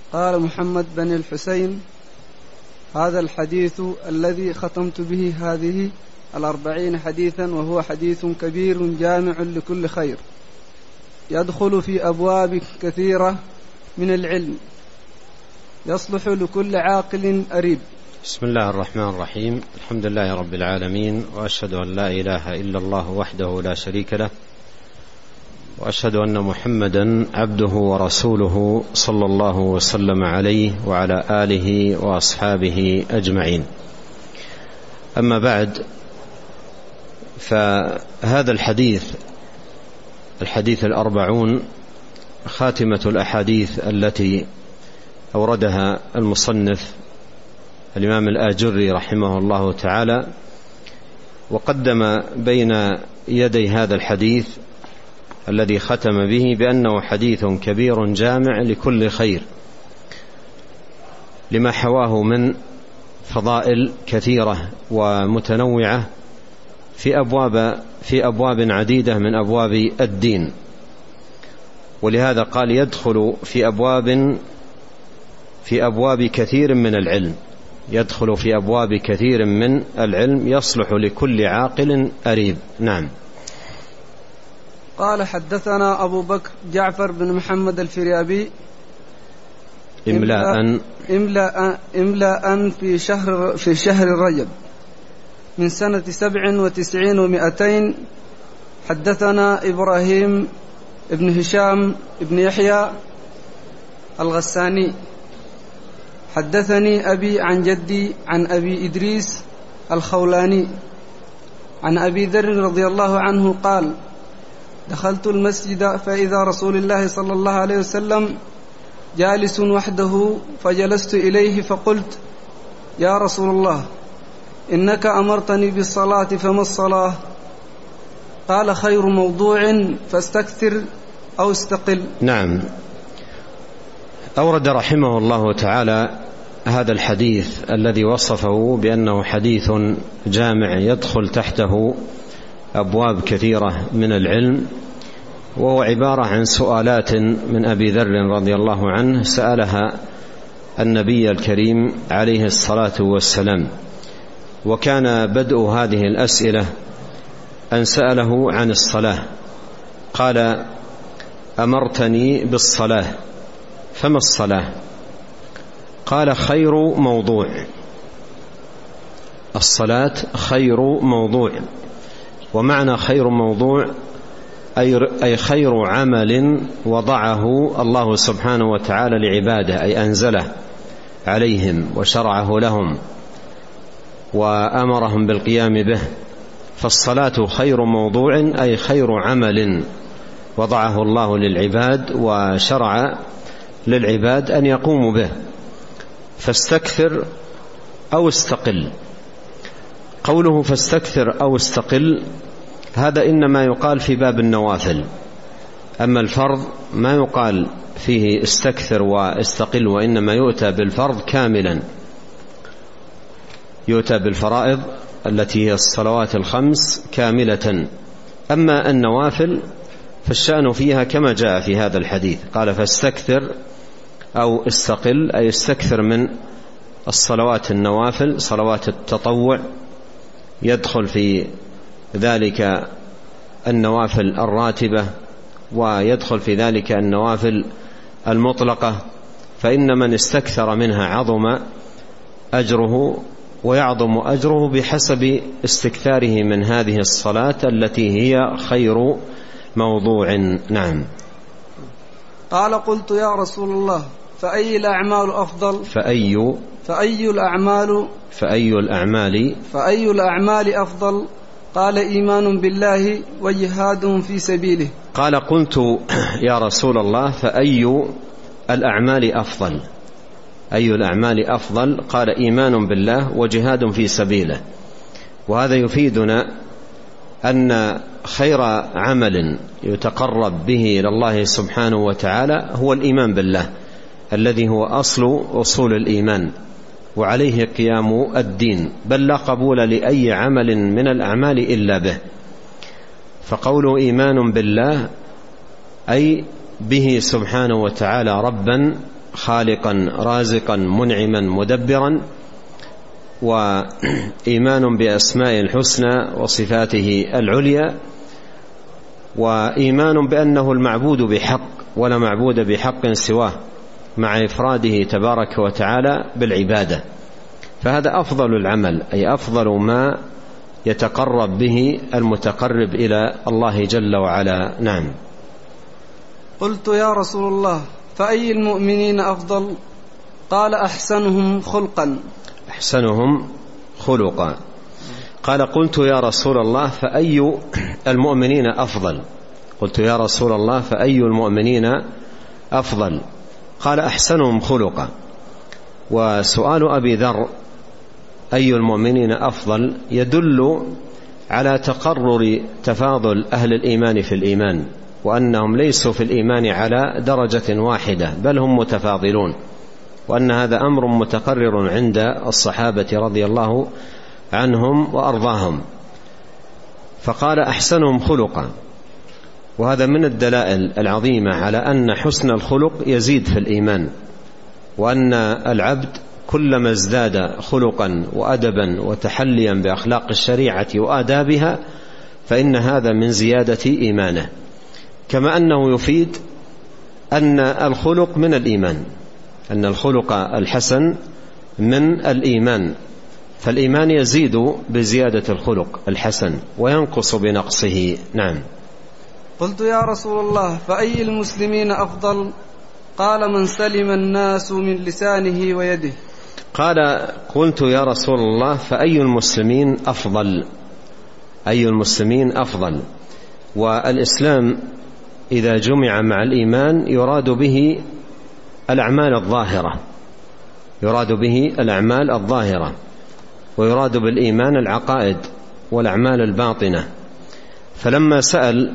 قال محمد بن الحسين: هذا الحديث الذي ختمت به هذه 40 حديثا، وهو حديث كبير جامع لكل خير، يدخل في أبواب كثيرة من العلم، يصلح لكل عاقل أريب. بسم الله الرحمن الرحيم. الحمد لله رب العالمين، وأشهد أن لا إله إلا الله وحده لا شريك له، وأشهد أن محمدا عبده ورسوله صلى الله وسلم عليه وعلى آله وأصحابه أجمعين. أما بعد، فهذا الحديث 40 خاتمة الأحاديث التي أوردها المصنف الإمام الآجري رحمه الله تعالى، وقدم بين يدي هذا الحديث الذي ختم به بأنه حديث كبير جامع لكل خير، لما حواه من فضائل كثيرة ومتنوعة في أبواب عديدة من أبواب الدين. ولهذا قال: يدخل في أبواب كثير من العلم، يدخل في أبواب كثير من العلم، يصلح لكل عاقل أريب. نعم. قال: حدثنا أبو بكر جعفر بن محمد الفريابي إملاء في شهر رجب من سنة 97 و200. حدثنا إبراهيم ابن هشام ابن يحيى الغساني حدثني أبي عن جدي عن أبي إدريس الخولاني عن أبي ذر رضي الله عنه قال: دخلت المسجد فإذا رسول الله صلى الله عليه وسلم جالس وحده، فجلست إليه فقلت: يا رسول الله، إنك أمرتني بالصلاة، فما الصلاة؟ قال: خير موضوع، فاستكثر أو استقل. نعم. أورد رحمه الله تعالى هذا الحديث الذي وصفه بأنه حديث جامع يدخل تحته أبواب كثيرة من العلم، وهو عبارة عن سؤالات من أبي ذر رضي الله عنه سألها النبي الكريم عليه الصلاة والسلام. وكان بدء هذه الأسئلة أن سأله عن الصلاة، قال: أمرتني بالصلاة، فما الصلاة؟ قال: خير موضوع. الصلاة خير موضوع. ومعنى خير موضوع أي خير عمل وضعه الله سبحانه وتعالى لعباده، أي أنزله عليهم وشرعه لهم وأمرهم بالقيام به. فالصلاة خير موضوع أي خير عمل وضعه الله للعباد وشرع للعباد أن يقوموا به. فاستكثر أو استقل. قوله فاستكثر أو استقل هذا إنما يقال في باب النوافل، أما الفرض ما يقال فيه استكثر واستقل، وإنما يؤتى بالفرض كاملا، يؤتى بالفرائض التي هي الصلوات الخمس كاملة. أما النوافل فالشأن فيها كما جاء في هذا الحديث، قال: فاستكثر أو استقل، أي استكثر من الصلوات النوافل، صلوات التطوع، يدخل في ذلك النوافل الراتبة، ويدخل في ذلك النوافل المطلقة، فإن من استكثر منها عظم أجره ويعظم أجره بحسب استكثاره من هذه الصلاة التي هي خير موضوع. نعم. قال: قلت يا رسول الله، فأي الأعمال أفضل؟ فأي الأعمال أفضل؟ قال: إيمان بالله وجهاد في سبيله. قال: قلت يا رسول الله، فأي الأعمال أفضل؟ أي الأعمال أفضل؟ قال: إيمان بالله وجهاد في سبيله. وهذا يفيدنا أن خير عمل يتقرب به إلى الله سبحانه وتعالى هو الإيمان بالله، الذي هو أصول الإيمان، وعليه قيام الدين، بل لا قبول لأي عمل من الأعمال إلا به. فقوله إيمان بالله أي به سبحانه وتعالى ربا خالقا رازقا منعما مدبرا، وإيمان بأسماء الحسنى وصفاته العليا، وإيمان بأنه المعبود بحق ولا معبود بحق سواه، مع إفراده تبارك وتعالى بالعبادة. فهذا أفضل العمل، أي أفضل ما يتقرب به المتقرب إلى الله جل وعلا. نعم. قلت يا رسول الله فأي المؤمنين أفضل؟ قال أحسنهم خلقا. أحسنهم خلقا. قال قلت يا رسول الله فأي المؤمنين أفضل؟ قلت يا رسول الله فأي المؤمنين أفضل؟ قال أحسنهم خلقا. وسؤال أبي ذر أي المؤمنين أفضل يدل على تقرر تفاضل أهل الإيمان في الإيمان، وأنهم ليسوا في الإيمان على درجة واحدة، بل هم متفاضلون، وأن هذا أمر متقرر عند الصحابة رضي الله عنهم وأرضاهم. فقال أحسنهم خلقا، وهذا من الدلائل العظيمة على أن حسن الخلق يزيد في الإيمان، وأن العبد كلما ازداد خلقا وأدبا وتحليا بأخلاق الشريعة وآدابها فإن هذا من زيادة إيمانه، كما أنه يفيد أن الخلق من الإيمان، أن الخلق الحسن من الإيمان، فالإيمان يزيد بزيادة الخلق الحسن وينقص بنقصه. نعم. قلت يا رسول الله فأي المسلمين أفضل؟ قال من سلم الناس من لسانه ويده. قال قلت يا رسول الله فأي المسلمين أفضل؟ أي المسلمين أفضل؟ والإسلام إذا جمع مع الإيمان يراد به الأعمال الظاهرة، يراد به الأعمال الظاهرة، ويراد بالإيمان العقائد والأعمال الباطنة. فلما سأل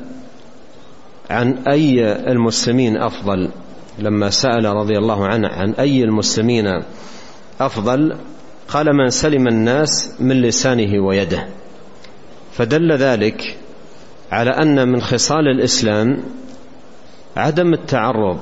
عن أي المسلمين أفضل، لما سأل رضي الله عنه عن أي المسلمين أفضل، قال من سلم الناس من لسانه ويده. فدل ذلك على أن من خصال الإسلام عدم التعرض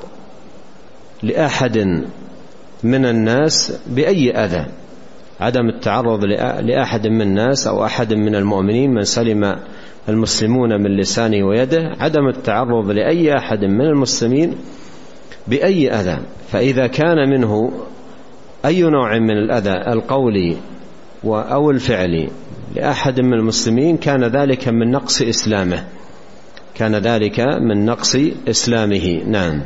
لأحد من الناس بأي أذى، عدم التعرض لأحد من الناس أو أحد من المؤمنين من سلم المسلمون من لسانه ويده، عدم التعرض لأي أحد من المسلمين بأي أذى. فإذا كان منه أي نوع من الأذى القولي أو الفعلي لأحد من المسلمين كان ذلك من نقص إسلامه، كان ذلك من نقص إسلامه. نعم.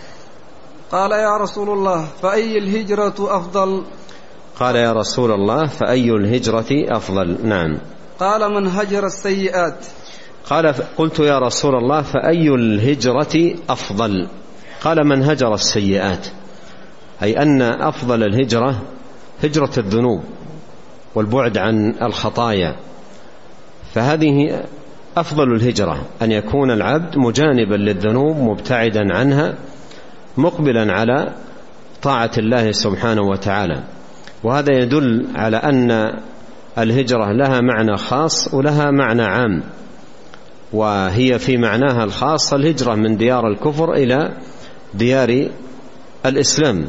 قال يا رسول الله فأي الهجرة أفضل؟ قال يا رسول الله فأي الهجرة أفضل؟ نعم. قال من هجر السيئات. قال قلت يا رسول الله فأي الهجرة أفضل؟ قال من هجر السيئات، أي أن أفضل الهجرة هجرة الذنوب والبعد عن الخطايا، فهذه أفضل الهجرة، أن يكون العبد مجانبا للذنوب مبتعدا عنها مقبلا على طاعة الله سبحانه وتعالى. وهذا يدل على أن الهجرة لها معنى خاص ولها معنى عام، وهي في معناها الخاص الهجرة من ديار الكفر إلى ديار الإسلام،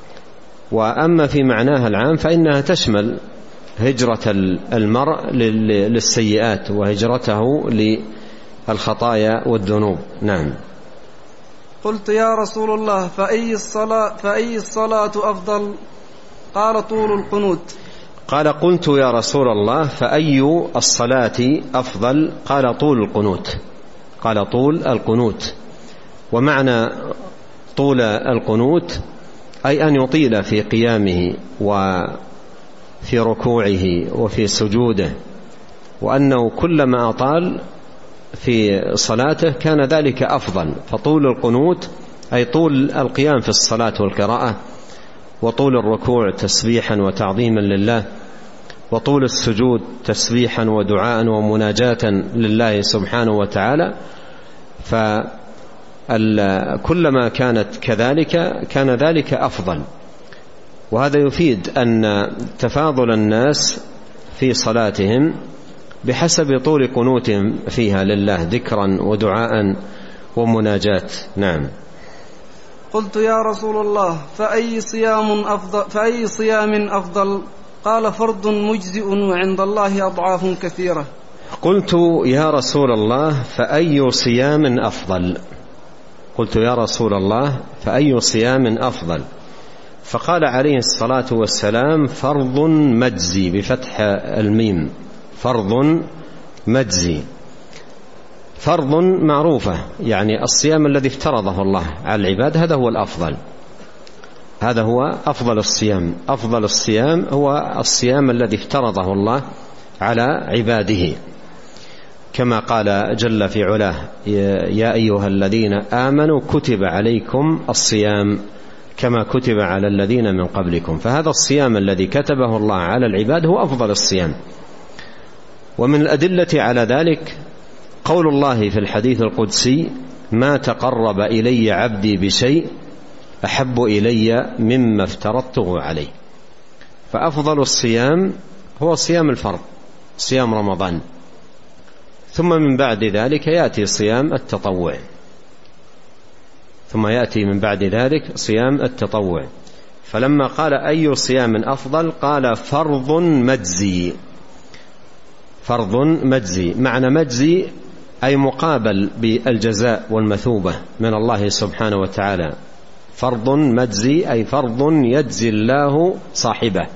وأما في معناها العام فإنها تشمل هجرة المرء للسيئات وهجرته للخطايا والذنوب. نعم. قلت يا رسول الله فأي الصلاة أفضل؟ قال طول القنوت. قال قلت يا رسول الله فأي الصلاة أفضل؟ قال طول القنوت. قال طول القنوت. ومعنى طول القنوت أي أن يطيل في قيامه وفي ركوعه وفي سجوده، وأنه كلما أطال في صلاته كان ذلك أفضل. فطول القنوت أي طول القيام في الصلاة والقراءة، وطول الركوع تسبيحا وتعظيما لله، وطول السجود تسبيحا ودعاء ومناجاة لله سبحانه وتعالى. فكلما كانت كذلك كان ذلك أفضل. وهذا يفيد أن تفاضل الناس في صلاتهم بحسب طول قنوتهم فيها لله ذكرا ودعاء ومناجاة. نعم. قلت يا رسول الله فأي صيام أفضل؟ قال فرض مجزئ وعند الله أضعاف كثيرة. قلت يا رسول الله فأي صيام أفضل؟ قلت يا رسول الله فأي صيام أفضل؟ فقال عليه الصلاة والسلام فرض مجزي بفتح الميم، فرض مجزي. فرض معروفة، يعني الصيام الذي افترضه الله على العباد هذا هو الأفضل، هذا هو أفضل الصيام. أفضل الصيام هو الصيام الذي افترضه الله على عباده، كما قال جل في علاه يا أيها الذين آمنوا كتب عليكم الصيام كما كتب على الذين من قبلكم. فهذا الصيام الذي كتبه الله على العباد هو أفضل الصيام. ومن الأدلة على ذلك قول الله في الحديث القدسي ما تقرب إلي عبدي بشيء أحب إلي مما افترضته عليه. فأفضل الصيام هو صيام الفرض، صيام رمضان، ثم من بعد ذلك يأتي صيام التطوع، ثم يأتي من بعد ذلك صيام التطوع. فلما قال أي صيام أفضل قال فرض مجزي. فرض مجزي، معنى مجزي أي مقابل بالجزاء والمثوبة من الله سبحانه وتعالى. فرض مجزي أي فرض يجزي الله صاحبه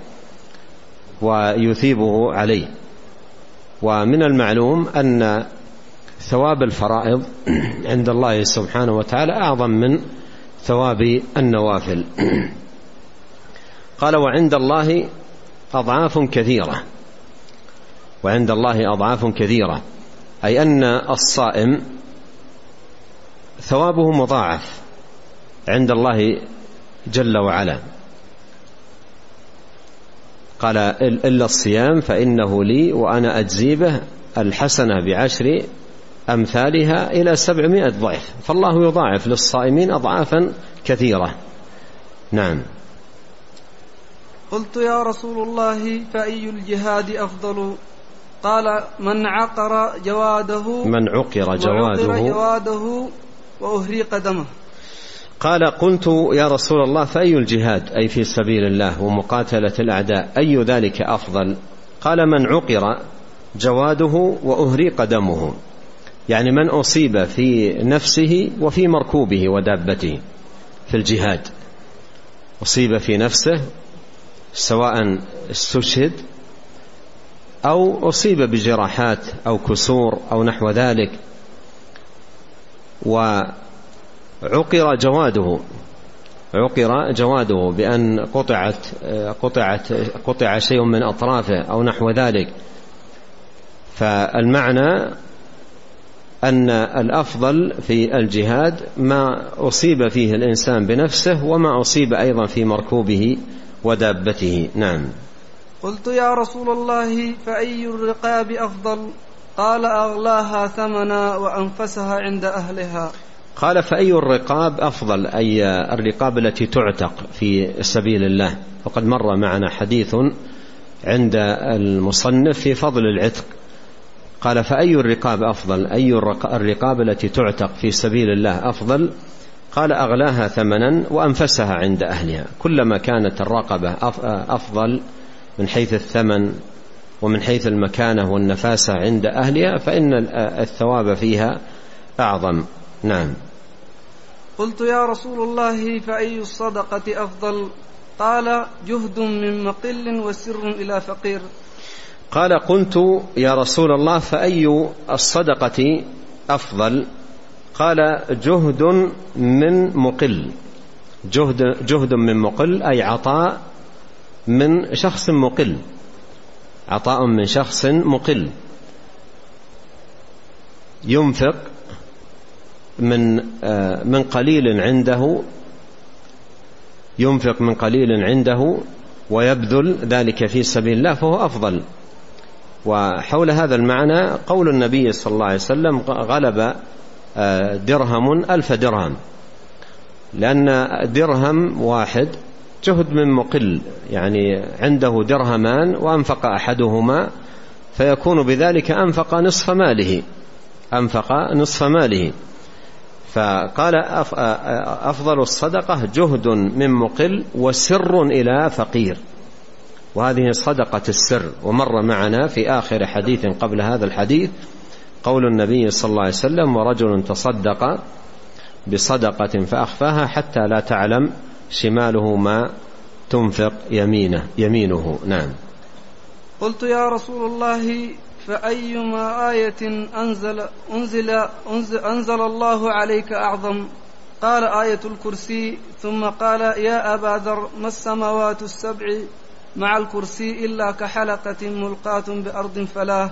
ويثيبه عليه. ومن المعلوم أن ثواب الفرائض عند الله سبحانه وتعالى أعظم من ثواب النوافل. قال وعند الله أضعاف كثيرة، وعند الله أضعاف كثيرة أي أن الصائم ثوابه مضاعف عند الله جل وعلا. قال إلا الصيام فإنه لي وأنا أجزي به، الحسنة بعشر أمثالها إلى 700 ضعف. فالله يضاعف للصائمين أضعافا كثيرة. نعم. قلت يا رسول الله فأي الجهاد أفضل؟ قال من عقر جواده وأهريق دمه. قال قلت يا رسول الله فأي الجهاد أي في سبيل الله ومقاتلة الأعداء أي ذلك أفضل؟ قال من عقر جواده وأهريق دمه، يعني من أصيب في نفسه وفي مركوبه ودابته في الجهاد، أصيب في نفسه سواء استشهد أو أصيب بجراحات أو كسور أو نحو ذلك، وعقر جواده بأن قطع شيء من أطرافه أو نحو ذلك. فالمعنى أن الأفضل في الجهاد ما أصيب فيه الإنسان بنفسه وما أصيب أيضا في مركوبه ودابته. نعم. قلت يا رسول الله فأي الرقاب أفضل؟ قال أغلاها ثمنا وأنفسها عند أهلها. قال فأي الرقاب أفضل؟ أي الرقاب التي تعتق في سبيل الله. وقد مر معنا حديث عند المصنف في فضل العتق. قال فأي الرقاب أفضل؟ أي الرقاب التي تعتق في سبيل الله أفضل؟ قال أغلاها ثمنا وأنفسها عند أهلها. كلما كانت الرقبة أفضل من حيث الثمن ومن حيث المكانة والنفاسة عند أهلها فإن الثواب فيها أعظم. نعم. قلت يا رسول الله فأي الصدقة أفضل؟ قال جهد من مقل وسر إلى فقير. قال قلت يا رسول الله فأي الصدقة أفضل؟ قال جهد من مقل. جهد من مقل أي عطاء من شخص مقل، عطاء من شخص مقل ينفق من قليل عنده، ينفق من قليل عنده ويبذل ذلك في سبيل الله فهو أفضل. وحول هذا المعنى قول النبي صلى الله عليه وسلم غلب درهم 1000 درهم، لأن درهم واحد جهد من مقل، يعني عنده درهمان وأنفق أحدهما فيكون بذلك أنفق نصف ماله. فقال أفضل الصدقة جهد من مقل وسر إلى فقير، وهذه صدقة السر. ومر معنا في آخر حديث قبل هذا الحديث قول النبي صلى الله عليه وسلم: ورجل تصدق بصدقة فأخفاها حتى لا تعلم شماله ما تنفق يمينه. نعم. قلت: يا رسول الله، فأيما آية أنزل الله عليك أعظم؟ قال: آية الكرسي. ثم قال: يا أبا ذر، ما السماوات السبع مع الكرسي إلا كحلقة ملقاة بأرض فلاه،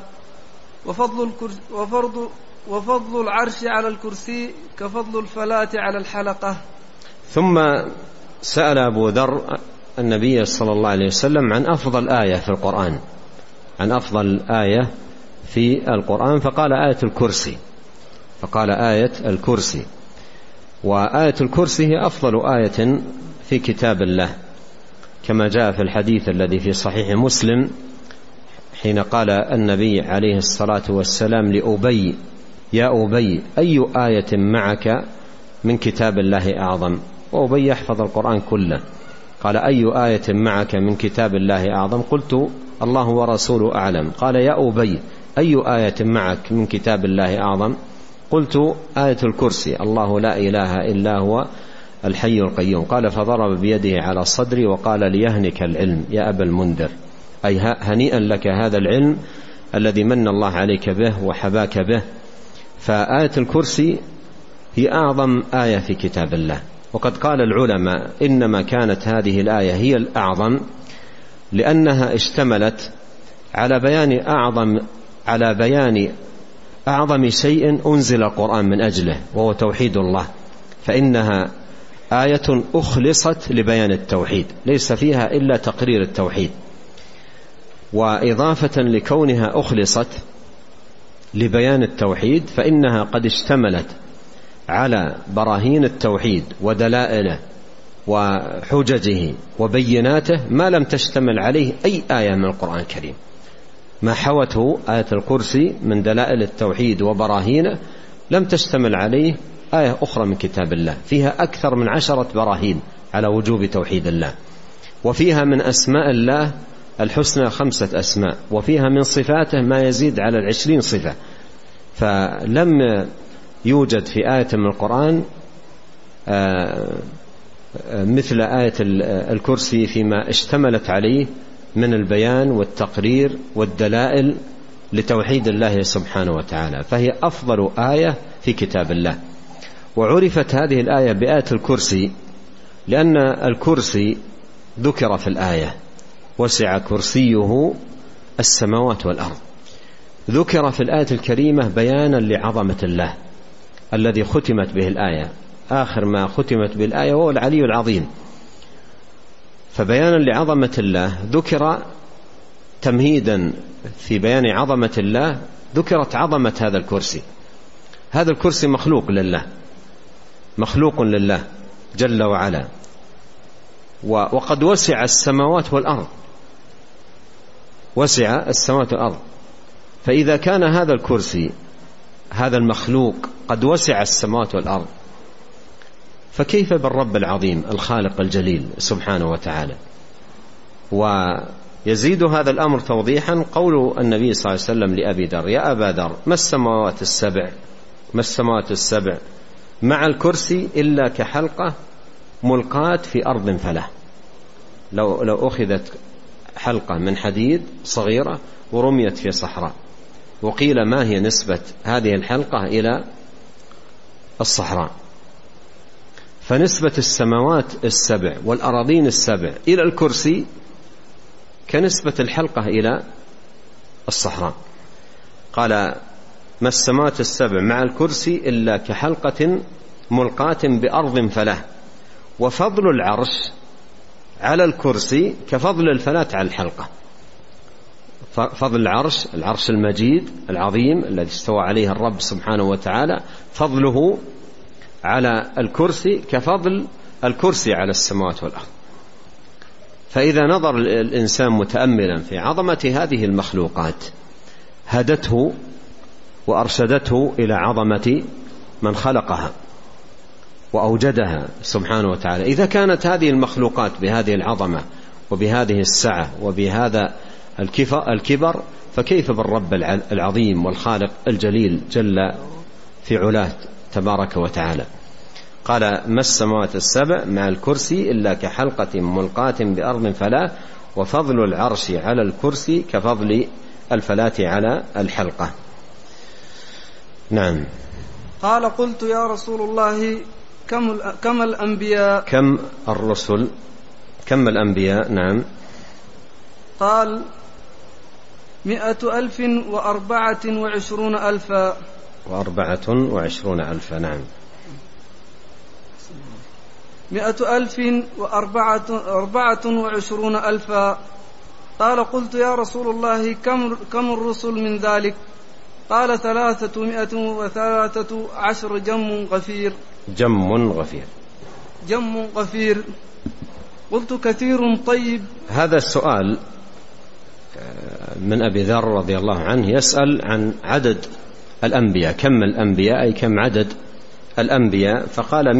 وفضل العرش على الكرسي كفضل الفلاة على الحلقة. ثم سأل أبو ذر النبي صلى الله عليه وسلم عن أفضل آية في القرآن، عن أفضل آية في القرآن، فقال: آية الكرسي. فقال: آية الكرسي. وآية الكرسي هي أفضل آية في كتاب الله، كما جاء في الحديث الذي في صحيح مسلم حين قال النبي عليه الصلاة والسلام لأبي: يا أبي، أي آية معك من كتاب الله أعظم؟ وأبي يحفظ القرآن كله. قال: أي آية معك من كتاب الله أعظم؟ قلت: الله ورسوله أعلم. قال: يا أبي، أي آية معك من كتاب الله أعظم؟ قلت: آية الكرسي، الله لا إله إلا هو الحي القيوم. قال: فضرب بيده على صدري وقال: ليهنك العلم يا أبا المنذر، أي هنيئا لك هذا العلم الذي من الله عليك به وحباك به. فآية الكرسي هي أعظم آية في كتاب الله. وقد قال العلماء: إنما كانت هذه الآية هي الأعظم لأنها اشتملت على بيان أعظم شيء أنزل القرآن من أجله، وهو توحيد الله. فإنها آية أخلصت لبيان التوحيد، ليس فيها إلا تقرير التوحيد. وإضافة لكونها أخلصت لبيان التوحيد، فإنها قد اشتملت على براهين التوحيد ودلائله وحججه وبيناته ما لم تشتمل عليه أي آية من القرآن الكريم. ما حوته آية الكرسي من دلائل التوحيد وبراهينه لم تشتمل عليه آية أخرى من كتاب الله. فيها أكثر من 10 براهين على وجوب توحيد الله، وفيها من أسماء الله الحسنى 5 أسماء، وفيها من صفاته ما يزيد على 20 صفة. فلم يوجد في آية من القرآن مثل آية الكرسي فيما اشتملت عليه من البيان والتقرير والدلائل لتوحيد الله سبحانه وتعالى، فهي أفضل آية في كتاب الله. وعرفت هذه الآية بآية الكرسي لأن الكرسي ذكر في الآية: وسع كرسيه السماوات والأرض. ذكر في الآية الكريمة بيانا لعظمة الله الذي ختمت به الآية، آخر ما ختمت به الآية هو العلي العظيم. فبيانا لعظمة الله ذكر تمهيدا في بيان عظمة الله، ذكرت عظمة هذا الكرسي. هذا الكرسي مخلوق لله جل وعلا، وقد وسع السماوات والأرض، وسع السماوات والأرض. فإذا كان هذا الكرسي هذا المخلوق قد وسع السماوات والأرض، فكيف بالرب العظيم الخالق الجليل سبحانه وتعالى؟ ويزيد هذا الأمر توضيحا قول النبي صلى الله عليه وسلم لأبي ذر: يا أبا ذر، ما السماوات السبع مع الكرسي إلا كحلقة ملقاة في أرض فلاه. لو أخذت حلقة من حديد صغيرة ورميت في صحراء، وقيل ما هي نسبة هذه الحلقة إلى الصحراء، فنسبة السماوات السبع والأراضين السبع إلى الكرسي كنسبة الحلقة إلى الصحراء. قال: ما السماوات السبع مع الكرسي إلا كحلقة ملقاة بأرض فلاه، وفضل العرش على الكرسي كفضل الفلاة على الحلقة. فضل العرش المجيد العظيم الذي استوى عليه الرب سبحانه وتعالى، فضله على الكرسي كفضل الكرسي على السماوات والأرض. فإذا نظر الإنسان متأملا في عظمة هذه المخلوقات هدته وأرشدته إلى عظمة من خلقها وأوجدها سبحانه وتعالى. إذا كانت هذه المخلوقات بهذه العظمة وبهذه السعة وبهذا الكبر، فكيف بالرب العظيم والخالق الجليل جل في علاه تبارك وتعالى. قال: ما السماوات السبع مع الكرسي إلا كحلقة ملقاة بأرض فلا، وفضل العرش على الكرسي كفضل الفلاة على الحلقة. نعم. قال: قلت يا رسول الله كم الأنبياء؟ كم الرسل؟ كم الأنبياء؟ نعم. قال: 124,000. 24,000. نعم. 124,000. قال: قلت يا رسول الله كم الرسل من ذلك؟ قال: 313 جم غفير. جم غفير. قلت: كثير طيب. هذا السؤال من أبي ذر رضي الله عنه، يسأل عن عدد الأنبياء، كم الأنبياء أي كم عدد الأنبياء؟ فقال: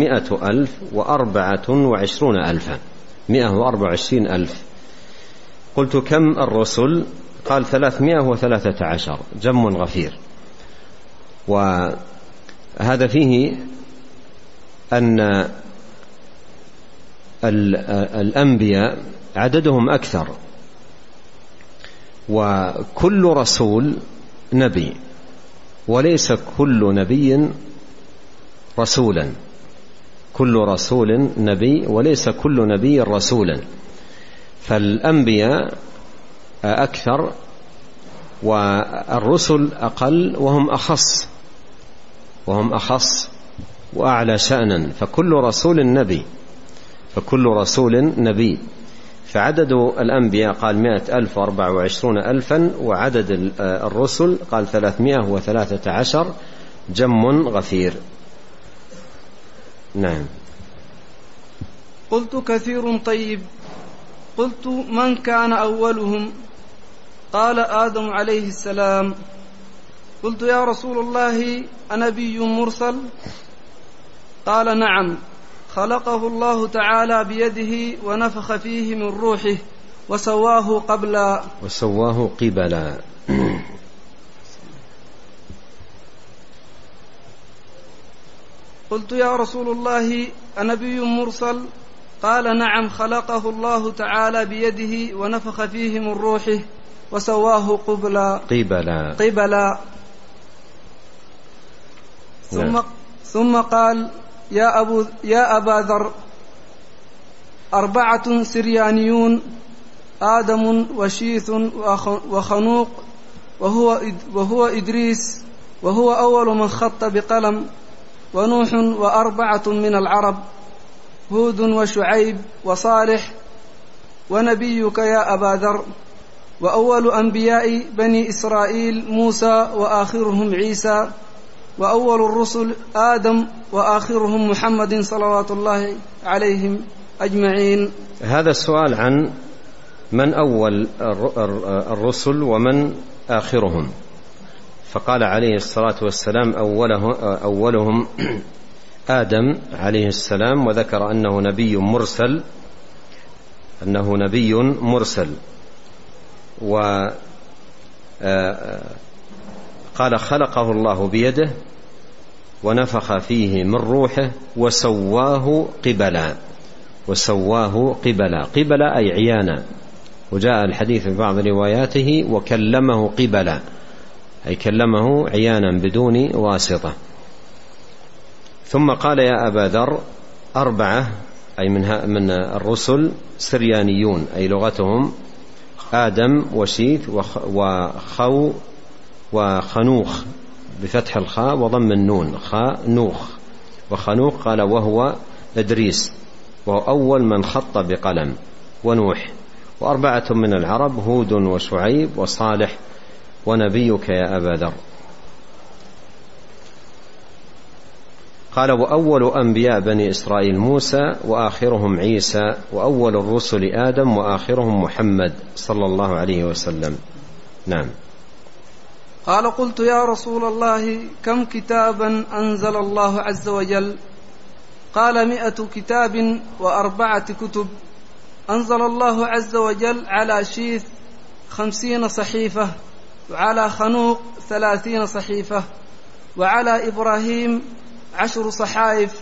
124,000. 124,000. قلت: كم الرسل؟ قال: 313 جم غفير. وهذا فيه أن الأنبياء عددهم أكثر، وكل رسول نبي، وليس كل نبي رسولا. كل رسول نبي وليس كل نبي رسولا، فالأنبياء أكثر والرسل أقل، وهم أخص وأعلى شأنا. فكل رسول نبي. فعدد الأنبياء قال 100,000 و24,000، وعدد الرسل قال 313 جم غفير. نعم. قلت: كثير طيب. قلت: من كان أولهم؟ قال: آدم عليه السلام. قلت: يا رسول الله أنبي مرسل؟ قال: نعم، خلقه الله تعالى بيده ونفخ فيه من روحه وسواه قبلا. قلت: يا رسول الله أنبي مرسل؟ قال: نعم، خلقه الله تعالى بيده ونفخ فيه من روحه وسواه قبلا. ثم قال: يا أبا ذر، 4 سريانيون، آدم وشيث وخنوق وهو إدريس، وهو أول من خط بقلم، ونوح، و4 من العرب، هود وشعيب وصالح، ونبيك يا أبا ذر، وأول أنبياء بني إسرائيل موسى، وآخرهم عيسى، وأول الرسل آدم، وآخرهم محمد صلوات الله عليهم أجمعين. هذا السؤال عن من أول الرسل ومن آخرهم. فقال عليه الصلاة والسلام: أولهم آدم عليه السلام، وذكر أنه نبي مرسل. وقال: خلقه الله بيده ونفخ فيه من روحه وسواه قبلا أي عيانا. وجاء الحديث في بعض رواياته: وكلمه قبلا، أي كلمه عيانا بدون واسطة. ثم قال: يا أبا ذر، 4 أي من الرسل سريانيون، أي لغتهم آدم وشيث وخنوخ بفتح الخاء وضم النون، خانوخ وخنوخ. قال: وهو إدريس، وهو أول من خط بقلم، ونوح، و4 من العرب، هود وشعيب وصالح، ونبيك يا أبا ذر. قال: وأول أنبياء بني إسرائيل موسى، وآخرهم عيسى، وأول الرسل آدم، وآخرهم محمد صلى الله عليه وسلم. نعم. قال: قلت: يا رسول الله كم كتابا أنزل الله عز وجل؟ قال 100 كتاب و4 كتب. أنزل الله عز وجل على شيث 50 صحيفة، وعلى خنوق 30 صحيفة، وعلى إبراهيم 10 صحائف،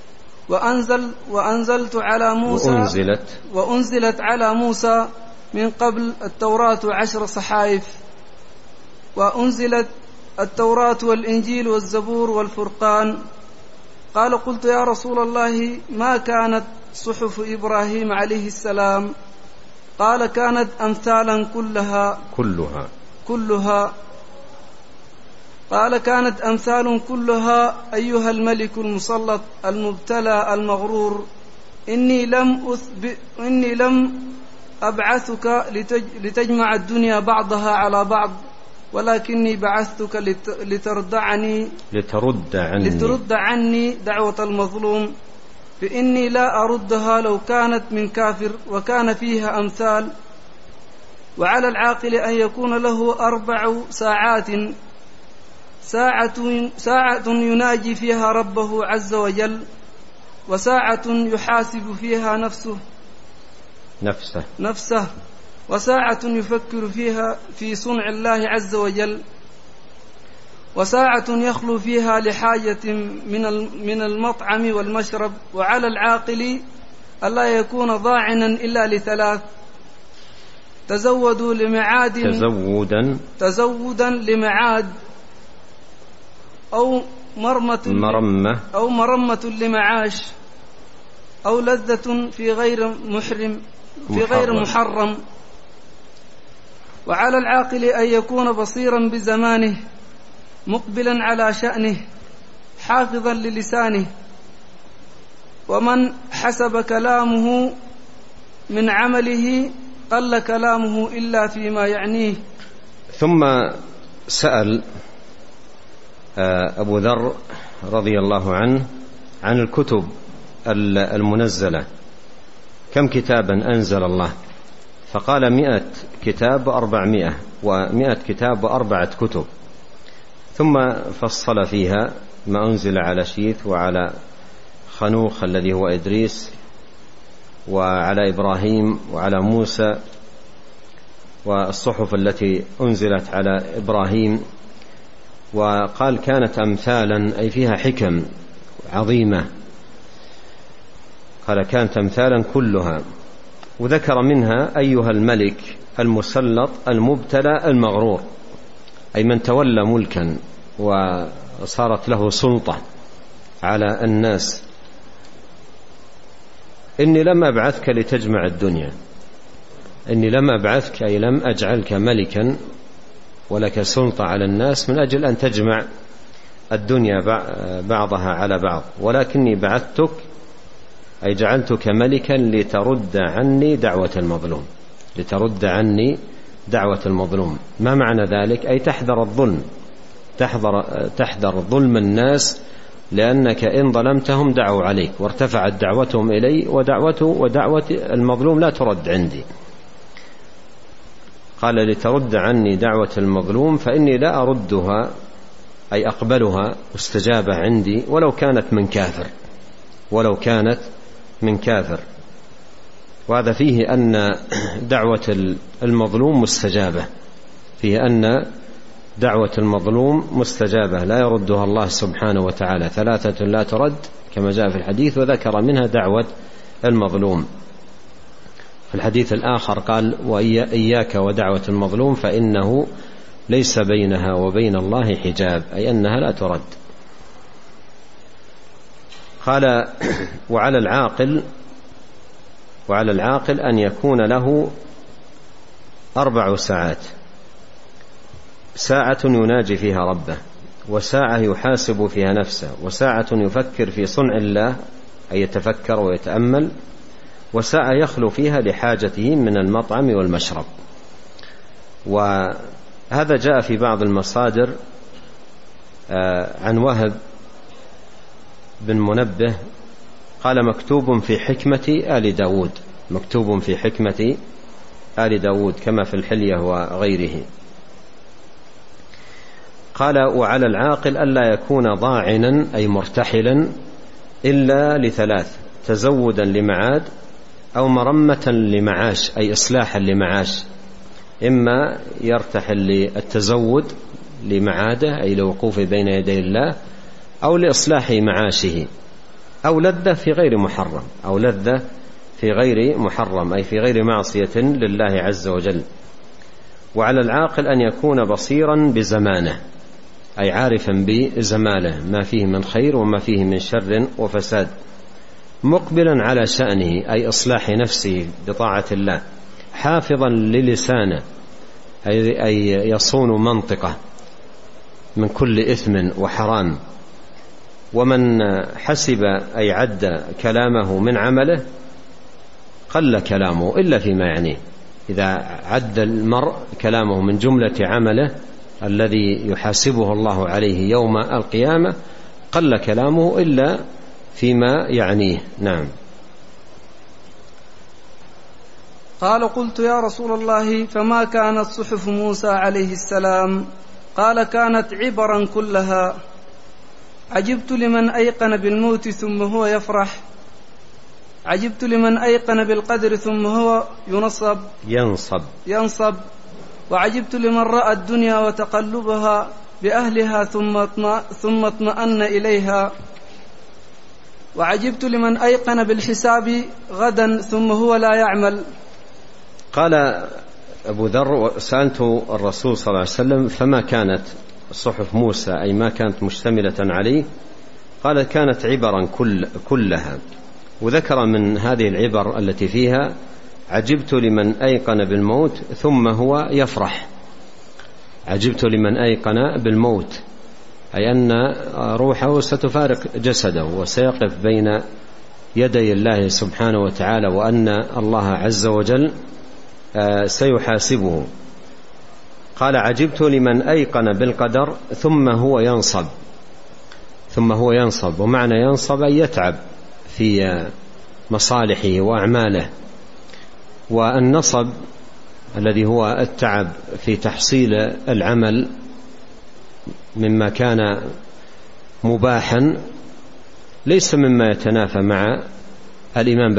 وأنزلت على موسى وأنزلت على موسى من قبل التوراة 10 صحائف، وأنزلت التوراة والإنجيل والزبور والفرقان. قال: قلت يا رسول الله ما كانت صحف إبراهيم عليه السلام؟ قال: كانت أمثالا كلها. قال: كانت أمثال كلها أيها الملك المسلط المبتلى المغرور، إني لم أبعثك لتجمع الدنيا بعضها على بعض، ولكني بعثتك لترد عني دعوة المظلوم، فإني لا أردها لو كانت من كافر وكان فيها أمثال. وعلى العاقل أن يكون له 4 ساعات: ساعة يناجي فيها ربه عز وجل، وساعة يحاسب فيها نفسه، وساعة يفكر فيها في صنع الله عز وجل، وساعة يخلو فيها لحاجة من المطعم والمشرب. وعلى العاقل ألا يكون ضاعنا إلا ل3: تزودا لمعاد، أو مرمة لمعاش، أو لذة في غير محرم. وعلى العاقل أن يكون بصيرا بزمانه، مقبلا على شأنه، حافظا للسانه. ومن حسب كلامه من عمله قل كلامه إلا فيما يعنيه. ثم سأل أبو ذر رضي الله عنه عن الكتب المنزلة: كم كتابا أنزل الله؟ فقال: 100 كتاب و400، و100 كتاب و4 كتب. ثم فصل فيها ما أنزل على شيث، وعلى خنوخ الذي هو إدريس، وعلى إبراهيم، وعلى موسى، والصحف التي أنزلت على إبراهيم. وقال: كانت أمثالا، أي فيها حكم عظيمة. قال: كانت أمثالا كلها. وذكر منها أيها الملك المسلط المبتلى المغرور، أي من تولى ملكا وصارت له سلطة على الناس. إني لم أبعثك لتجمع الدنيا، إني لم أبعثك أي لم أجعلك ملكا ولك سلطة على الناس من أجل أن تجمع الدنيا بعضها على بعض، ولكني بعثتك أي جعلتك ملكا لترد عني دعوة المظلوم. ما معنى ذلك؟ أي تحذر الظلم، تحذر ظلم الناس، لأنك إن ظلمتهم دعوا عليك وارتفعت دعوتهم إلي، ودعوة المظلوم لا ترد عندي. قال: لترد عني دعوة المظلوم، فإني لا أردها أي أقبلها مستجابة عندي ولو كانت من كافر. وهذا فيه أن دعوة المظلوم مستجابة، لا يردها الله سبحانه وتعالى. 3 لا ترد كما جاء في الحديث، وذكر منها دعوة المظلوم. في الحديث الآخر قال: وإياك ودعوة المظلوم فإنه ليس بينها وبين الله حجاب، أي أنها لا ترد. قال: وعلى العاقل أن يكون له 4 ساعات: ساعة يناجي فيها ربه، وساعة يحاسب فيها نفسه، وساعة يفكر في صنع الله أي يتفكر ويتأمل، وساعة يخلو فيها لحاجته من المطعم والمشرب. وهذا جاء في بعض المصادر عن وهب بن منبه قال: مكتوب في حكمة آل داود كما في الحلية وغيره. قال: وعلى العاقل ألا يكون ضاعنا أي مرتحلا إلا لثلاث: تزودا لمعاد، أو مرمة لمعاش أي إصلاحا لمعاش، إما يرتحل للتزود لمعاده أي لوقوفه بين يدي الله، أو لإصلاح معاشه، أو لذة في غير محرم، أو لذة في غير محرم أي في غير معصية لله عز وجل. وعلى العاقل أن يكون بصيرا بزمانه أي عارفا بزمانه ما فيه من خير وما فيه من شر وفساد، مقبلا على شأنه أي إصلاح نفسه بطاعة الله، حافظا للسانه أي يصون منطقه من كل إثم وحرام. ومن حسب أي عد كلامه من عمله قل كلامه إلا فيما يعنيه. إذا عد المرء كلامه من جملة عمله الذي يحاسبه الله عليه يوم القيامة قل كلامه إلا فيما يعنيه. نعم. قال: قلت يا رسول الله فما كانت صحف موسى عليه السلام؟ قال: كانت عبرا كلها. عجبت لمن أيقن بالموت ثم هو يفرح، عجبت لمن أيقن بالقدر ثم هو ينصب، وعجبت لمن رأى الدنيا وتقلبها بأهلها ثم اطمأن إليها، وعجبت لمن أيقن بالحساب غدا ثم هو لا يعمل. قال أبو ذر: سألت الرسول صلى الله عليه وسلم فما كانت صحف موسى أي ما كانت مشتملة عليه؟ قال: كانت عبرا كلها. وذكر من هذه العبر التي فيها: عجبت لمن أيقن بالموت ثم هو يفرح. عجبت لمن أيقن بالموت أي أن روحه ستفارق جسده وسيقف بين يدي الله سبحانه وتعالى، وأن الله عز وجل سيحاسبه. قال: عجبت لمن أيقن بالقدر ثم هو ينصب. ومعنى ينصب أن يتعب في مصالحه وأعماله. والنصب الذي هو التعب في تحصيل العمل مما كان مباحا ليس مما يتنافى مع الإيمان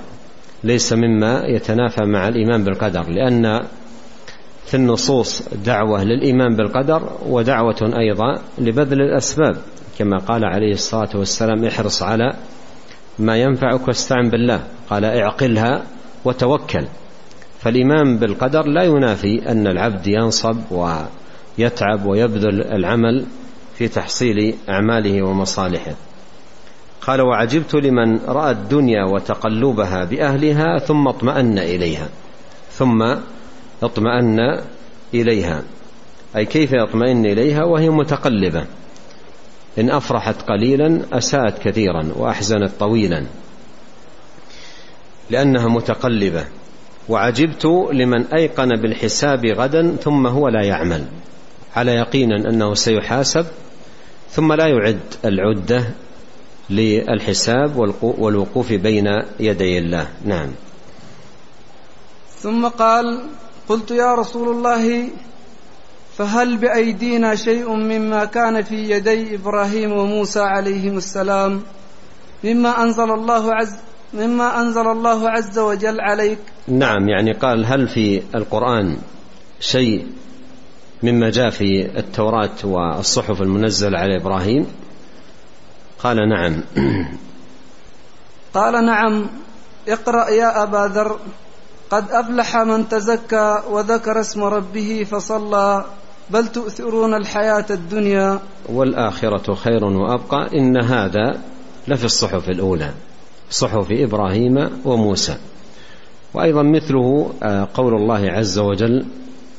بالقدر، لأن في النصوص دعوة للإيمان بالقدر ودعوة أيضا لبذل الأسباب، كما قال عليه الصلاة والسلام: احرص على ما ينفعك واستعن بالله. قال: اعقلها وتوكل. فالإيمان بالقدر لا ينافي أن العبد ينصب ويتعب ويبذل العمل في تحصيل أعماله ومصالحه. قال: وعجبت لمن رأى الدنيا وتقلبها بأهلها ثم اطمأن إليها أي كيف يطمئن إليها وهي متقلبة؟ إن أفرحت قليلا أساءت كثيرا وأحزنت طويلا لأنها متقلبة. وعجبت لمن أيقن بالحساب غدا ثم هو لا يعمل، على يقين أنه سيحاسب ثم لا يعد العدة للحساب والوقوف بين يدي الله. نعم. ثم قال: قلت يا رسول الله فهل بأيدينا شيء مما كان في يدي إبراهيم وموسى عليهم السلام مما أنزل الله عز وجل عليك؟ نعم، يعني قال: هل في القرآن شيء مما جاء في التوراة والصحف المنزل على إبراهيم؟ قال: نعم. قال: نعم. اقرأ يا أبا ذر: قد أفلح من تزكى وذكر اسم ربه فصلى بل تؤثرون الحياة الدنيا والآخرة خير وأبقى إن هذا لفي الصحف الأولى، صحف إبراهيم وموسى. وأيضا مثله قول الله عز وجل: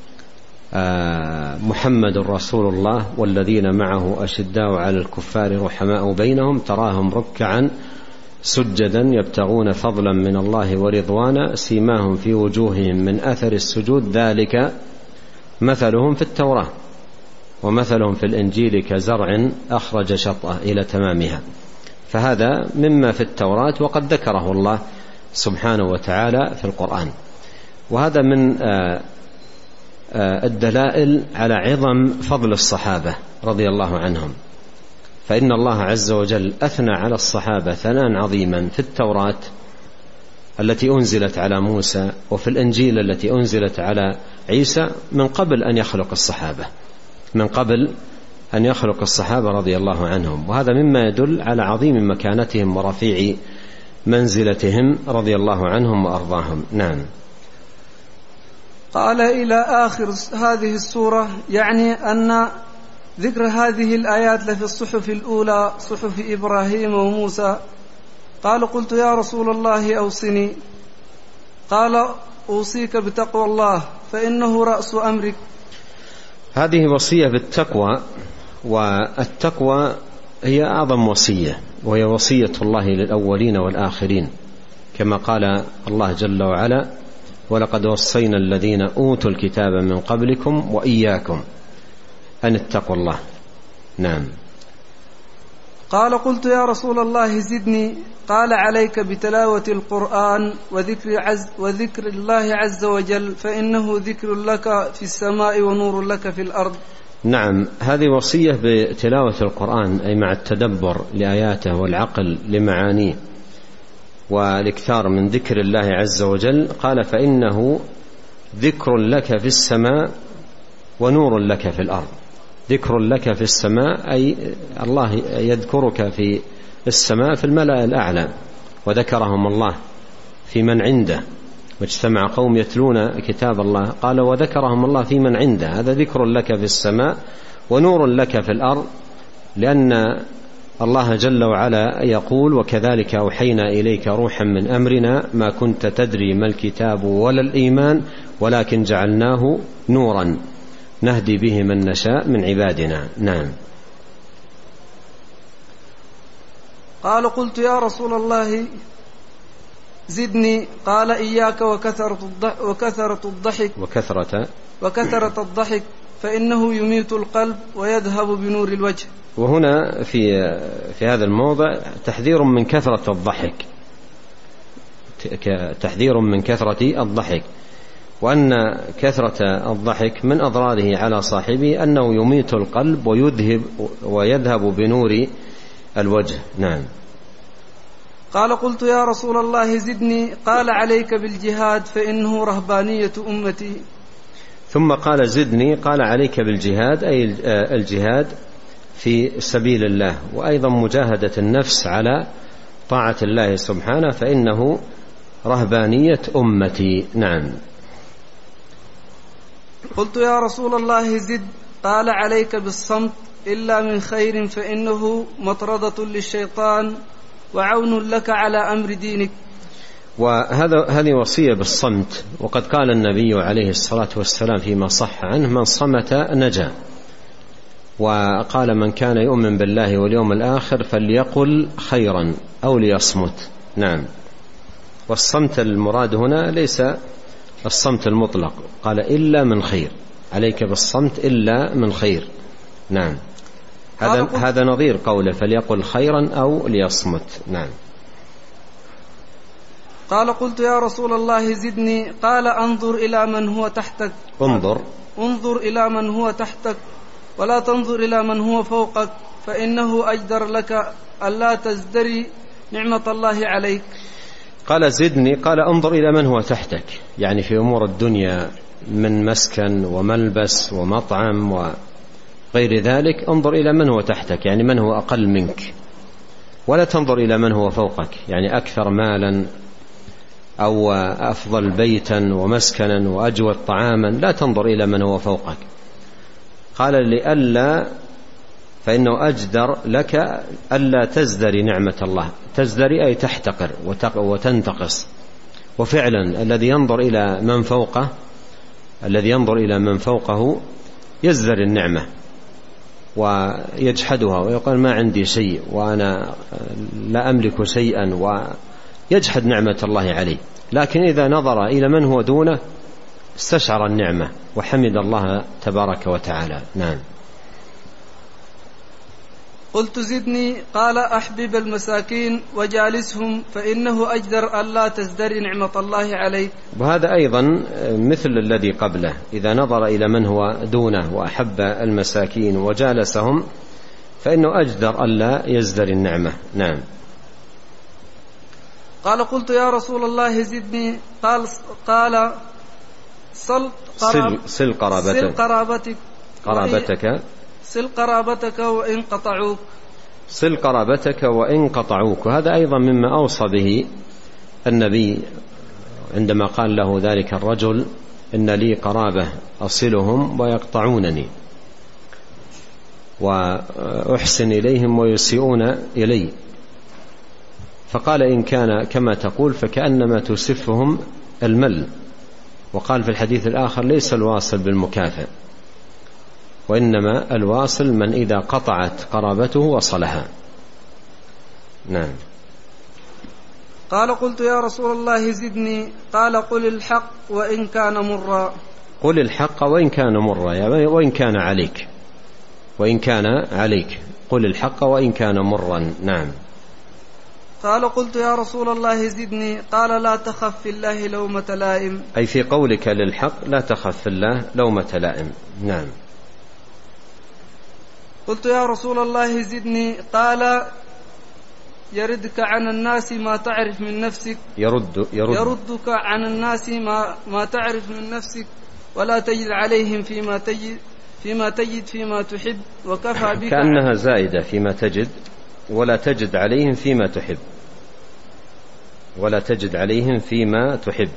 محمد رسول الله والذين معه أشداء على الكفار رحماء بينهم تراهم ركعا سجدا يبتغون فضلا من الله ورضوانا سيماهم في وجوههم من أثر السجود ذلك مثلهم في التوراة ومثلهم في الإنجيل كزرع أخرج شطأه إلى تمامها. فهذا مما في التوراة وقد ذكره الله سبحانه وتعالى في القرآن. وهذا من الدلائل على عظم فضل الصحابة رضي الله عنهم، فإن الله عز وجل أثنى على الصحابة ثناء عظيما في التوراة التي أنزلت على موسى وفي الإنجيل التي أنزلت على عيسى من قبل أن يخلق الصحابة، من قبل أن يخلق الصحابة رضي الله عنهم. وهذا مما يدل على عظيم مكانتهم ورفيع منزلتهم رضي الله عنهم وأرضاهم. نعم. قال إلى آخر هذه السورة، يعني أن ذكر هذه الآيات لفي الصحف الأولى صحف إبراهيم وموسى. قال: قلت يا رسول الله أوصني. قال: أوصيك بتقوى الله فإنه رأس أمرك. هذه وصية بالتقوى، والتقوى هي أعظم وصية، وهي وصية الله للأولين والآخرين، كما قال الله جل وعلا: ولقد وصينا الذين أوتوا الكتاب من قبلكم وإياكم أن اتقوا الله. نعم. قال: قلت يا رسول الله زدني. قال: عليك بتلاوة القرآن وذكر الله عز وجل، فإنه ذكر لك في السماء ونور لك في الأرض. نعم، هذه وصية بتلاوة القرآن، أي مع التدبر لآياته والعقل لمعانيه والاكثار من ذكر الله عز وجل. قال: فإنه ذكر لك في السماء ونور لك في الأرض. ذكر لك في السماء أي الله يذكرك في السماء في الملأ الأعلى، وذكرهم الله في من عنده، واجتمع قوم يتلون كتاب الله، قال: وذكرهم الله في من عنده. هذا ذكر لك في السماء ونور لك في الأرض، لأن الله جل وعلا يقول: وكذلك أوحينا إليك روحا من أمرنا ما كنت تدري ما الكتاب ولا الإيمان ولكن جعلناه نورا نهدي به من نشاء من عبادنا. نعم. قال: قلت يا رسول الله زدني. قال: إياك وكثرة الضحك فإنه يميت القلب ويذهب بنور الوجه. وهنا في هذا الموضع تحذير من كثرة الضحك، تحذير من كثرة الضحك، وأن كثرة الضحك من أضراره على صاحبه أنه يميت القلب ويذهب بنور الوجه. نعم. قال: قلت يا رسول الله زدني. قال: عليك بالجهاد فإنه رهبانية أمتي. ثم قال: زدني. قال: عليك بالجهاد، أي الجهاد في سبيل الله، وأيضا مجاهدة النفس على طاعة الله سبحانه، فإنه رهبانية أمتي. نعم. قلت يا رسول الله زد. قال: عليك بالصمت إلا من خير فإنه مطردة للشيطان وعون لك على أمر دينك. هذه وصية بالصمت، وقد قال النبي عليه الصلاة والسلام فيما صح عنه: من صمت نجا. وقال: من كان يؤمن بالله واليوم الآخر فليقل خيرا أو ليصمت. نعم. والصمت المراد هنا ليس الصمت المطلق، قال: إلا من خير. عليك بالصمت إلا من خير. نعم. هذا نظير قوله: فليقل خيرا أو ليصمت. نعم. قال: قلت يا رسول الله زدني. قال: انظر إلى من هو تحتك. انظر إلى من هو تحتك ولا تنظر إلى من هو فوقك، فإنه أجدر لك ألا تزدري نعمة الله عليك. قال: زدني. قال: انظر إلى من هو تحتك، يعني في أمور الدنيا من مسكن وملبس ومطعم وغير ذلك. انظر إلى من هو تحتك، يعني من هو أقل منك، ولا تنظر إلى من هو فوقك، يعني أكثر مالا أو أفضل بيتا ومسكنا وأجود طعاما، لا تنظر إلى من هو فوقك. قال: لئلا، فإنه أجدر لك ألا تزدري نعمة الله. تزدري أي تحتقر وتنتقص. وفعلا الذي ينظر إلى من فوقه، الذي ينظر إلى من فوقه يزدري النعمة ويجحدها ويقول: ما عندي شيء وأنا لا أملك شيئا، ويجحد نعمة الله عليه. لكن إذا نظر إلى من هو دونه استشعر النعمة وحمد الله تبارك وتعالى. نعم. قلت زدني. قال: أحبب المساكين وجالسهم فإنه أجدر ألا تزدري نعمة الله عليك. وهذا أيضا مثل الذي قبله، إذا نظر إلى من هو دونه وأحب المساكين وجالسهم فإنه أجدر ألا يزدري النعمة. نعم. قال قلت يا رسول الله زدني، قال صل قرابتك وإن قطعوك. صل قرابتك وإن قطعوك. وهذا أيضا مما أوصى به النبي عندما قال له ذلك الرجل: إن لي قرابة أصلهم ويقطعونني وأحسن إليهم ويسيئون إلي. فقال: إن كان كما تقول فكأنما تسفهم المل. وقال في الحديث الآخر: ليس الواصل بالمكافئ، وإنما الواصل من إذا قطعت قرابته وصلها. نعم. قال قلت يا رسول الله زدني، قال قل الحق وإن كان مرا. قل الحق وإن كان مرا، يعني وإن كان عليك، وإن كان عليك قل الحق وإن كان مرا. نعم. قال قلت يا رسول الله زدني، قال لا تخف في الله لومة لائم، أي في قولك للحق لا تخف في الله لومة لائم. نعم. قلت يا رسول الله زدني، قال يردك عن الناس ما تعرف من نفسك، يردك عن الناس ما تعرف من نفسك، ولا تجد عليهم فيما تجد فيما تحب، وكفى بك. كأنها زائدة فيما تجد، ولا تجد عليهم فيما تحب، ولا تجد عليهم فيما تحب،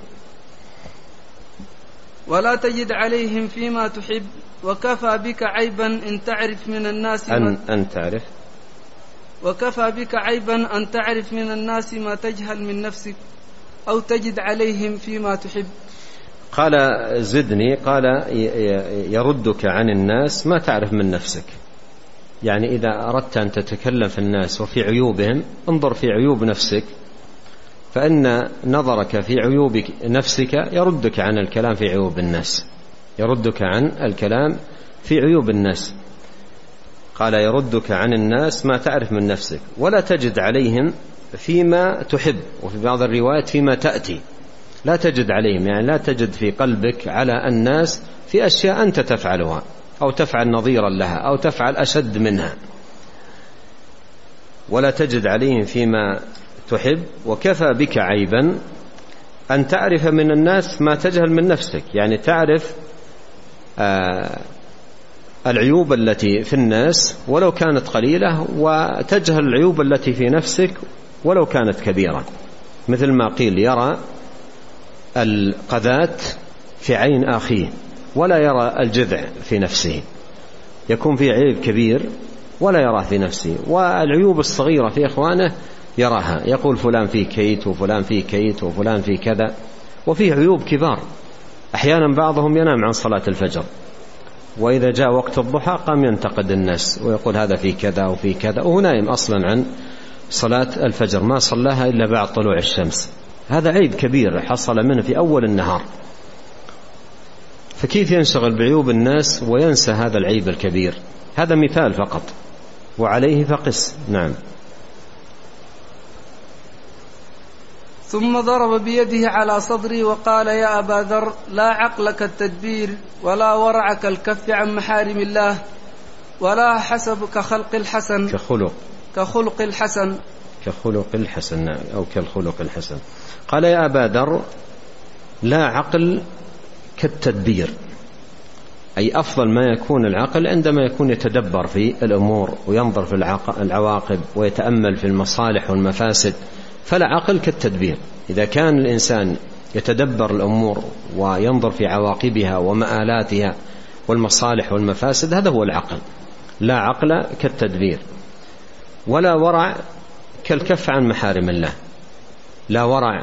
ولا تجد عليهم فيما تحب، وكفى بك عيبا إن تعرف من الناس أن تعرف، وكفى بك عيبا أن تعرف من الناس ما تجهل من نفسك، أو تجد عليهم فيما تحب. قال زدني، قال يردك عن الناس ما تعرف من نفسك. يعني إذا أردت أن تتكلم في الناس وفي عيوبهم، انظر في عيوب نفسك، فإن نظرك في عيوب نفسك يردك عن الكلام في عيوب الناس، يردك عن الكلام في عيوب الناس. قال يردك عن الناس ما تعرف من نفسك، ولا تجد عليهم فيما تحب، وفي بعض الروايات فيما تأتي. لا تجد عليهم يعني لا تجد في قلبك على الناس في أشياء أنت تفعلها أو تفعل نظيرا لها أو تفعل أشد منها. ولا تجد عليهم فيما تحب، وكفى بك عيبا أن تعرف من الناس ما تجهل من نفسك. يعني تعرف العيوب التي في الناس ولو كانت قليلة، وتجهل العيوب التي في نفسك ولو كانت كبيرة. مثل ما قيل: يرى القذاة في عين أخيه ولا يرى الجذع في نفسه. يكون في عيب كبير ولا يراه في نفسه، والعيوب الصغيرة في إخوانه يراها. يقول فلان فيه كيت، وفلان فيه كيت، وفلان فيه كذا، وفيه عيوب كبار. أحيانا بعضهم ينام عن صلاة الفجر، وإذا جاء وقت الضحى قام ينتقد الناس ويقول هذا فيه كذا وفيه كذا، وهو نايم أصلا عن صلاة الفجر، ما صلاها إلا بعد طلوع الشمس. هذا عيب كبير حصل منه في أول النهار. فكيف ينشغل بعيوب الناس وينسى هذا العيب الكبير؟ هذا مثال فقط، وعليه فقس. نعم. ثم ضرب بيده على صدري وقال: يا أبا ذر، لا عقلك التدبير، ولا ورعك الكف عن محارم الله، ولا حسب كخلق الحسن، كخلق الحسن أو كالخلق الحسن. قال: يا أبا ذر، لا عقل كالتدبير، أي أفضل ما يكون العقل عندما يكون يتدبر في الأمور وينظر في العواقب ويتأمل في المصالح والمفاسد. فلا عقل كالتدبير. إذا كان الإنسان يتدبر الأمور وينظر في عواقبها ومآلاتها والمصالح والمفاسد، هذا هو العقل. لا عقل كالتدبير. ولا ورع كالكف عن محارم الله. لا ورع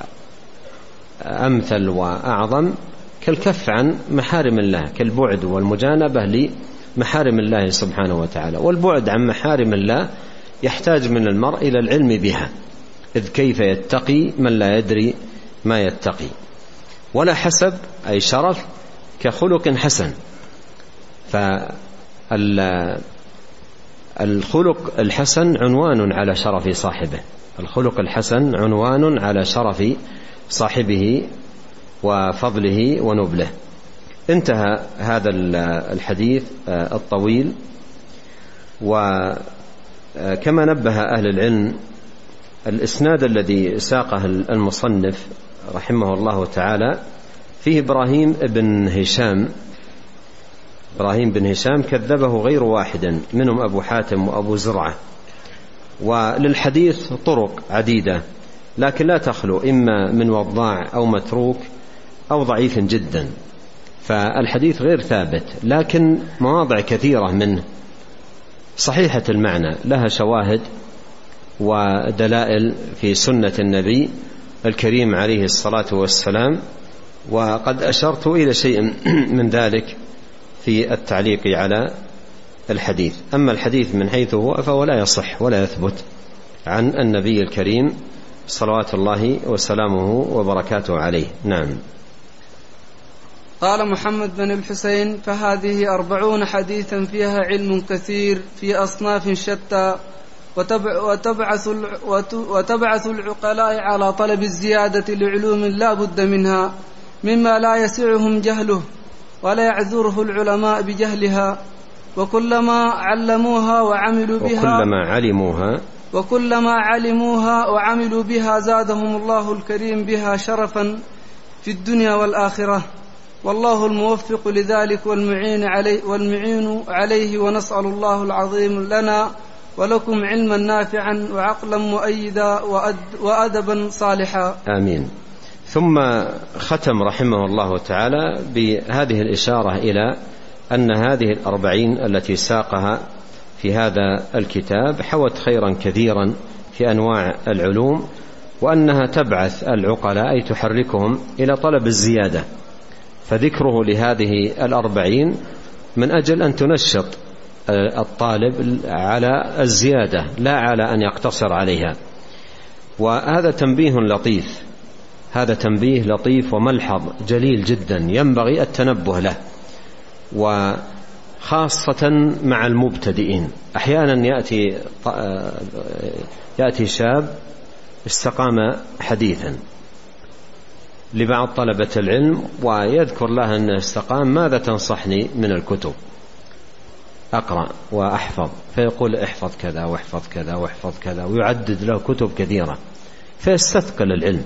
أمثل وأعظم كالكف عن محارم الله، كالبعد والمجانبة لمحارم الله سبحانه وتعالى. والبعد عن محارم الله يحتاج من المرء إلى العلم بها، إذ كيف يتقي من لا يدري ما يتقي. ولا حسب أي شرف كخلق حسن. فالخلق الحسن عنوان على شرف صاحبه، الخلق الحسن عنوان على شرف صاحبه وفضله ونبله. انتهى هذا الحديث الطويل وكما نبه أهل العلم الإسناد الذي ساقه المصنف رحمه الله تعالى فيه إبراهيم بن هشام كذبه غير واحد منهم أبو حاتم وأبو زرعة. وللحديث طرق عديدة لكن لا تخلو إما من وضاع أو متروك أو ضعيف جدا، فالحديث غير ثابت، لكن مواضع كثيرة منه صحيحة المعنى لها شواهد ودلائل في سنة النبي الكريم عليه الصلاة والسلام، وقد أشرت إلى شيء من ذلك في التعليق على الحديث. أما الحديث من حيث هو فهو لا يصح ولا يثبت عن النبي الكريم صلوات الله وسلامه وبركاته عليه. نعم. قال محمد بن الحسين: فهذه 40 حديثا فيها علم كثير في أصناف شتى، وتبعث العقلاء على طلب الزيادة لعلوم لا بد منها مما لا يسعهم جهله ولا يعذره العلماء بجهلها، وكلما علموها وعملوا بها زادهم الله الكريم بها شرفا في الدنيا والآخرة، والله الموفق لذلك والمعين عليه، ونسأل الله العظيم لنا ولكم علما نافعا وعقلا مؤيدا وأدبا صالحا. آمين. ثم ختم رحمه الله تعالى بهذه الإشارة إلى أن هذه 40 التي ساقها في هذا الكتاب حوت خيرا كثيرا في أنواع العلوم، وأنها تبعث العقلاء أي تحركهم إلى طلب الزيادة، فذكره لهذه 40 من أجل أن تنشط الطالب على الزيادة لا على أن يقتصر عليها. وهذا تنبيه لطيف وملحظ جليل جدا ينبغي التنبه له، وخاصة مع المبتدئين. أحيانا يأتي شاب استقام حديثا لبعض طلبة العلم ويذكر له أنه استقام، ماذا تنصحني من الكتب؟ أقرأ وأحفظ، فيقول احفظ كذا واحفظ كذا واحفظ كذا، ويعدد له كتب كثيرة، فيستثقل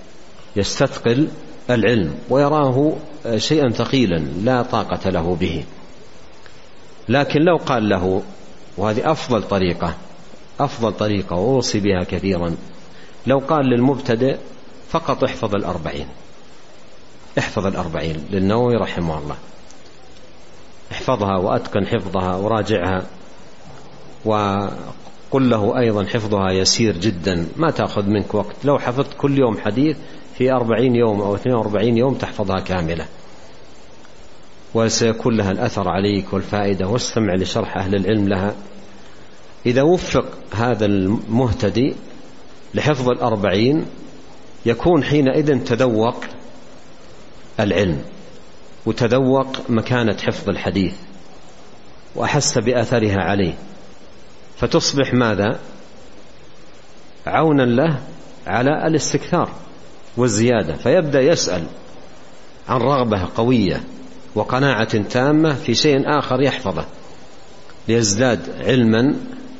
العلم ويراه شيئا ثقيلا لا طاقة له به. لكن لو قال له، وهذه أفضل طريقة وأوصي بها كثيرا، لو قال للمبتدئ فقط احفظ 40 للنووي رحمه الله، احفظها وأتقن حفظها وراجعها، وقل له أيضا حفظها يسير جدا ما تأخذ منك وقت، لو حفظت كل يوم حديث في 40 يوم أو 42 يوم تحفظها كاملة، وسيكون لها الأثر عليك والفائدة، واستمع لشرح أهل العلم لها. إذا وفق هذا المهتدي لحفظ 40 يكون حينئذ تذوق العلم وتذوق مكانة حفظ الحديث وأحس بأثرها عليه، فتصبح ماذا؟ عونا له على الاستكثار والزيادة، فيبدأ يسأل عن رغبة قوية وقناعة تامة في شيء آخر يحفظه ليزداد علما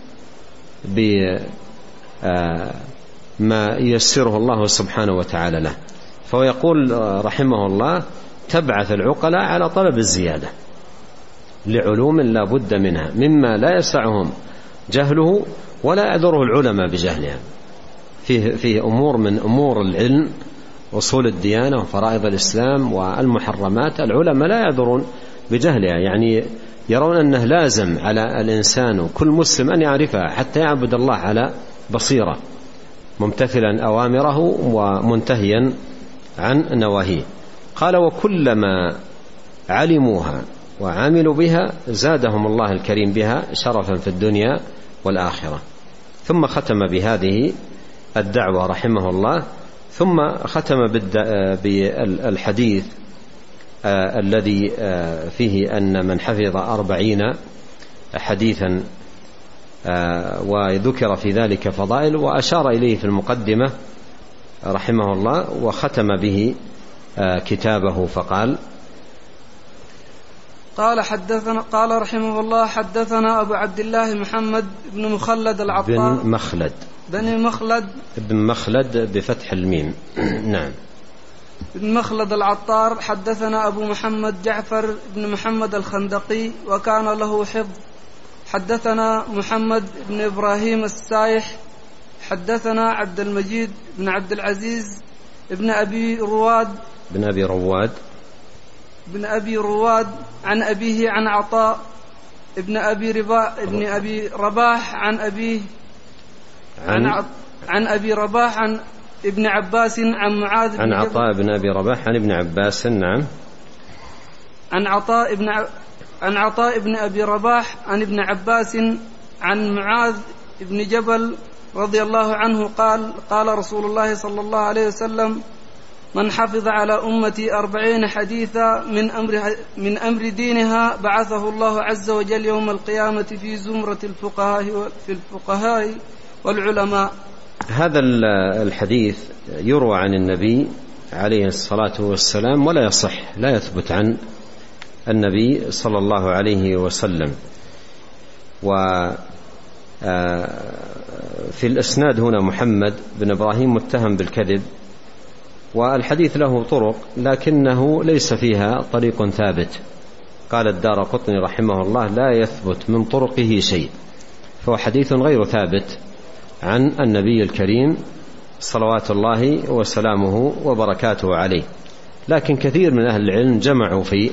بما ييسره الله سبحانه وتعالى له. فيقول رحمه الله: تبعث العقلاء على طلب الزيادة لعلوم لا بد منها مما لا يسعهم جهله ولا يعذره العلماء بجهلها. فيه أمور من أمور العلم، أصول الديانة وفرائض الإسلام والمحرمات، العلماء لا يعذرون بجهلها، يعني يرون أنه لازم على الإنسان وكل مسلم أن يعرفها حتى يعبد الله على بصيرة، ممتثلا أوامره ومنتهيا عن نواهيه. قال: وكلما علموها وعملوا بها زادهم الله الكريم بها شرفا في الدنيا والآخرة. ثم ختم بهذه الدعوة رحمه الله، ثم ختم بالحديث الذي فيه أن من حفظ 40 حديثا وذكر في ذلك فضائل، وأشار إليه في المقدمة رحمه الله، وختم به كتابه فقال: قال رحمه الله: حدثنا أبو عبد الله محمد بن مخلد العطار بن مخلد بفتح الميم. نعم. بن مخلد العطار. حدثنا أبو محمد جعفر بن محمد الخندقي وكان له حفظ. حدثنا محمد بن إبراهيم السايح. حدثنا عبد المجيد بن عبد العزيز بن أبي رواد عن أبيه عن عطاء ابن أبي رباح عن أبيه عن أبي رباح عن ابن عباس عن معاذ عن عطاء بن أبي رباح عن ابن عباس. نعم. عن عطاء بن أبي رباح عن ابن عباس عن معاذ بن جبل رضي الله عنه قال رسول الله صلى الله عليه وسلم: من حفظ على أمتي 40 حديثا من أمر دينها بعثه الله عز وجل يوم القيامة في زمرة الفقهاء والعلماء. هذا الحديث يروى عن النبي عليه الصلاة والسلام ولا يصح، لا يثبت عن النبي صلى الله عليه وسلم. وفي الإسناد هنا محمد بن إبراهيم متهم بالكذب، والحديث له طرق لكنه ليس فيها طريق ثابت. قال الدارقطني رحمه الله: لا يثبت من طرقه شيء، فهو حديث غير ثابت عن النبي الكريم صلوات الله وسلامه وبركاته عليه. لكن كثير من أهل العلم جمعوا في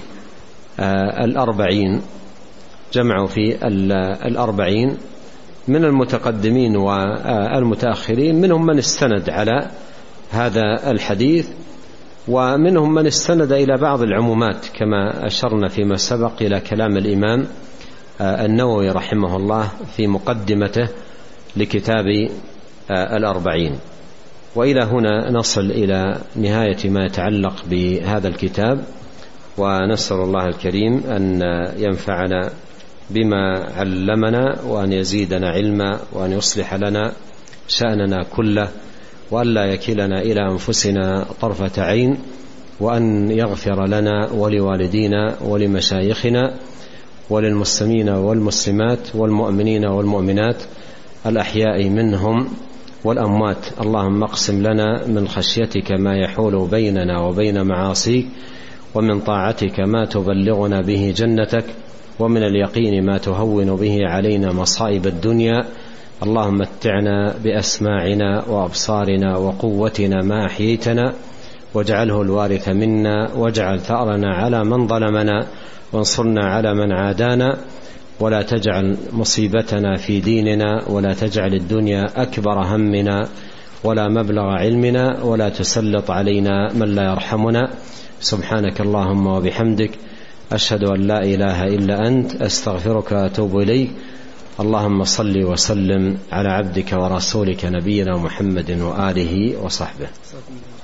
الأربعين من المتقدمين والمتأخرين، منهم من استند على هذا الحديث، ومنهم من استند إلى بعض العمومات كما أشرنا فيما سبق إلى كلام الإمام النووي رحمه الله في مقدمته لكتاب الأربعين. وإلى هنا نصل إلى نهاية ما يتعلق بهذا الكتاب، ونسأل الله الكريم أن ينفعنا بما علمنا وأن يزيدنا علما وأن يصلح لنا شأننا كله وأن لا يكلنا إلى أنفسنا طرفة عين، وأن يغفر لنا ولوالدينا ولمشايخنا وللمسلمين والمسلمات والمؤمنين والمؤمنات الأحياء منهم والأموات. اللهم اقسم لنا من خشيتك ما يحول بيننا وبين معاصيك، ومن طاعتك ما تبلغنا به جنتك، ومن اليقين ما تهون به علينا مصائب الدنيا. اللهم متعنا بأسماعنا وأبصارنا وقوتنا ما أحييتنا، واجعله الوارث منا، واجعل ثأرنا على من ظلمنا، وانصرنا على من عادانا، ولا تجعل مصيبتنا في ديننا، ولا تجعل الدنيا أكبر همنا ولا مبلغ علمنا، ولا تسلط علينا من لا يرحمنا. سبحانك اللهم وبحمدك، أشهد أن لا إله إلا أنت، أستغفرك وأتوب إليك. اللهم صل وسلم على عبدك ورسولك نبينا محمد وآله وصحبه.